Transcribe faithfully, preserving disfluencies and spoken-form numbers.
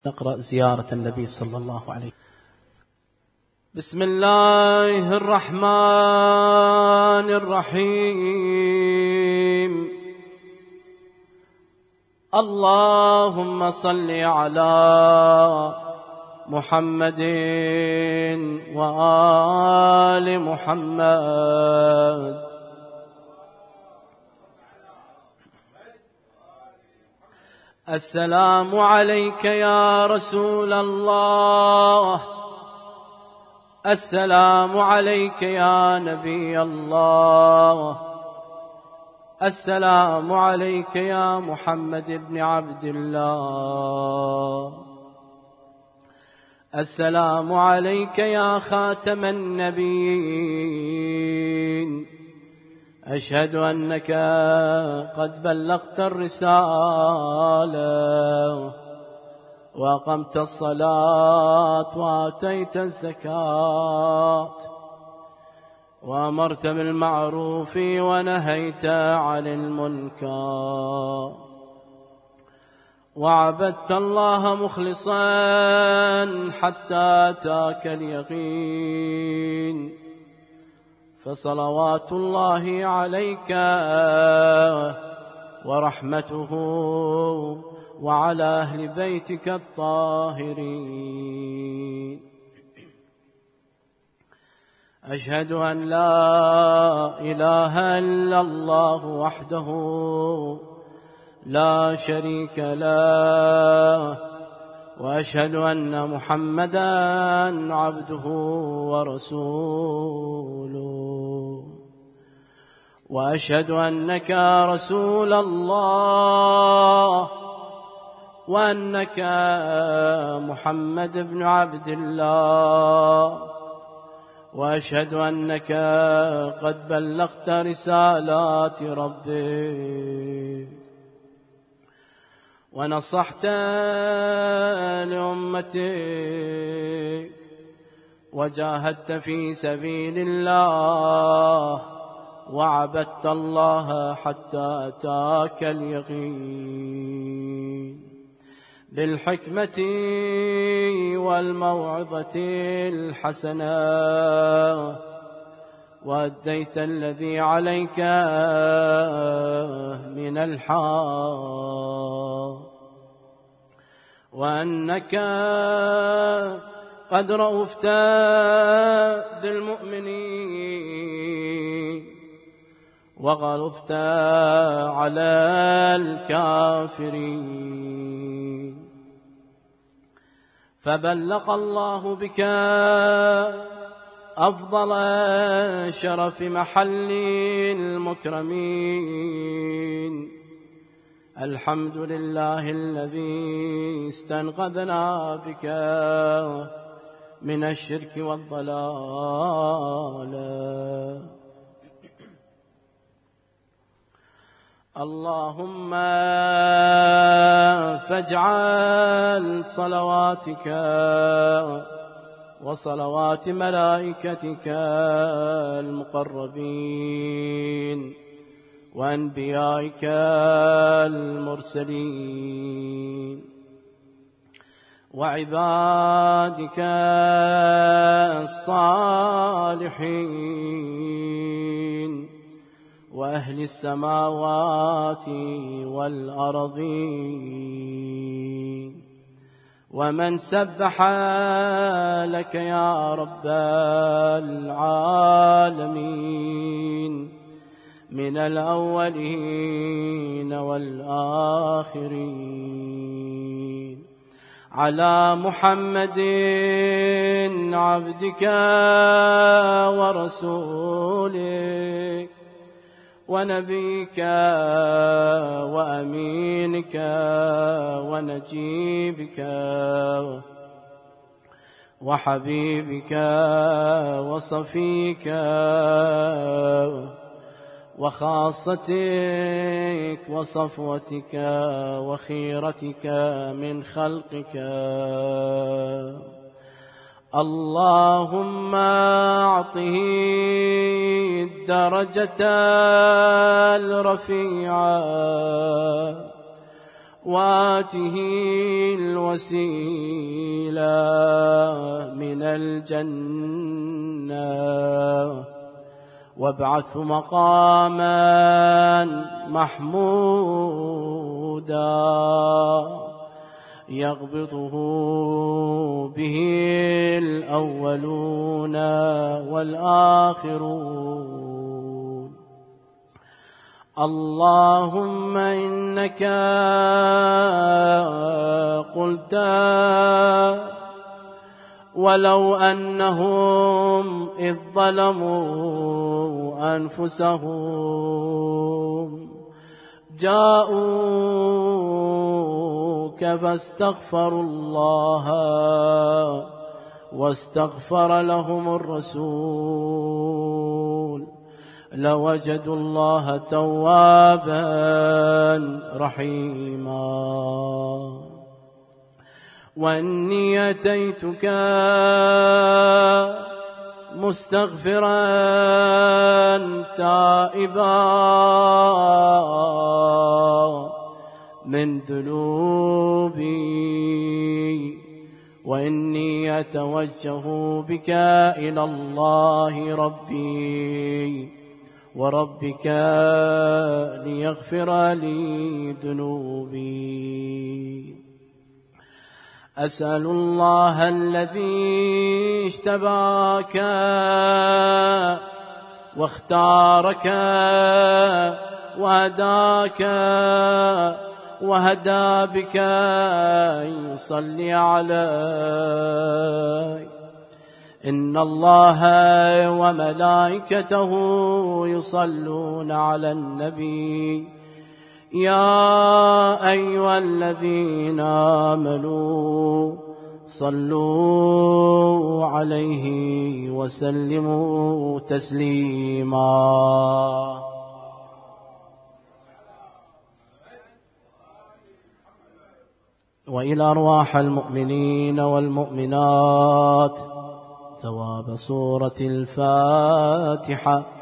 نقرأ زيارة النبي صلى الله عليه وسلم. بسم الله الرحمن الرحيم. اللهم صل على محمد وآل محمد. السلام عليك يا رسول الله، السلام عليك يا نبي الله، السلام عليك يا محمد بن عبد الله، السلام عليك يا خاتم النبيين. أشهد أنك قد بلغت الرسالة وأقمت الصلاة وآتيت الزكاة وأمرت بالمعروف ونهيت عن المنكر وعبدت الله مخلصا حتى أتاك اليقين. فصلوات الله عليك ورحمته وعلى أهل بيتك الطاهرين. أشهد أن لا إله إلا الله وحده لا شريك له، وأشهد أن محمدًا عبده ورسوله، وأشهد أنك رسول الله، وأنك محمد بن عبد الله، وأشهد أنك قد بلغت رسالات ربك ونصحت لأمتك وجاهدت في سبيل الله وعبدت الله حتى أتاك اليقين بالحكمة والموعظة الحسنة، وأديت الذي عليك من الحق، وأنك قد رأفت بالمؤمنين وغلظت على الكافرين. فبلغ الله بك أفضل شرف محل المكرمين. الحمد لله الذي استنقذنا بك من الشرك والضلال. اللهم فاجعل صلواتك وصلوات ملائكتك المقربين وأنبيائك المرسلين وعبادك الصالحين وأهل السماوات والأرضين ومن سبح لك يا رب العالمين من الأولين والآخرين على محمد عبدك ورسولك ونبيك وأمينك ونجيبك وحبيبك وصفيك وخاصتك وصفوتك وخيرتك من خلقك. اللهم أعطه الدرجة الرفيعة وآته الوسيلة من الجنة وابعثه مقاما محمودا يغبطه به الأولون والآخرون. اللهم إنك قلت ولو أنهم إذ ظلموا أنفسهم جاءوك فاستغفروا الله واستغفر لهم الرسول لوجدوا الله توابا رحيما. وإني أتيتك مستغفرا تائبا من ذنوبي، وإني أتوجه بك إلى الله ربي وربك ليغفر لي ذنوبي. أسأل الله الذي اجتباك واختارك وهداك وهدى بك أن يصلي عليك. إن الله وملائكته يصلون على النبي يا أيها الذين آمنوا صلوا عليه وسلموا تسليما. وإلى أرواح المؤمنين والمؤمنات ثواب سورة الفاتحة